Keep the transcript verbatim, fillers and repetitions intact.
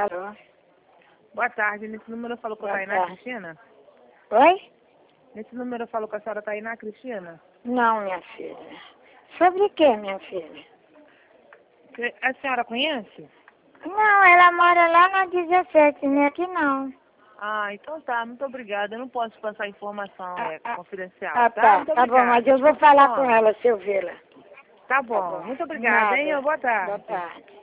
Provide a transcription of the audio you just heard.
Alô? Boa tarde. Nesse número eu falo com a Boa Tainá tarde. Cristina? Oi? Nesse número eu falo com a senhora Tainá Cristina? Não, minha filha. Sobre o que, minha filha? Você- A senhora conhece? Não, ela mora lá na dezessete, nem aqui não. Ah, então tá. Muito obrigada. Eu não posso passar informação Ah, é, ah, confidencial, Ah, tá? tá. Muito Tá bom, obrigada. mas eu vou Desculpa o falar com nome. ela se eu vê-la. Tá Tá bom. bom. Muito obrigada, hein? Nada. Boa tarde. Boa tarde.